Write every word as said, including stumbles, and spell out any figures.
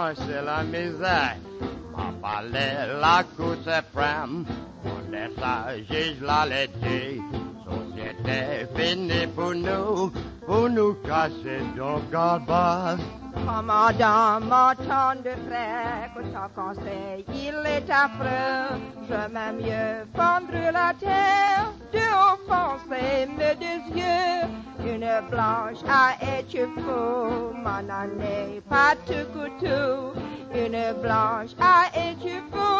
moi c'est la misère. Ma palais, la Cour suprême, on est sage, la laitier. Société finie pour nous, pour nous casser dans Garbas. Commandant, mon tendre frère, que ton conseil, il est affreux. J'aime mieux fendre la terre, de offenser mes deux yeux. Une blanche à étufou, mon année, pas tout couteau. Une blanche à étufou.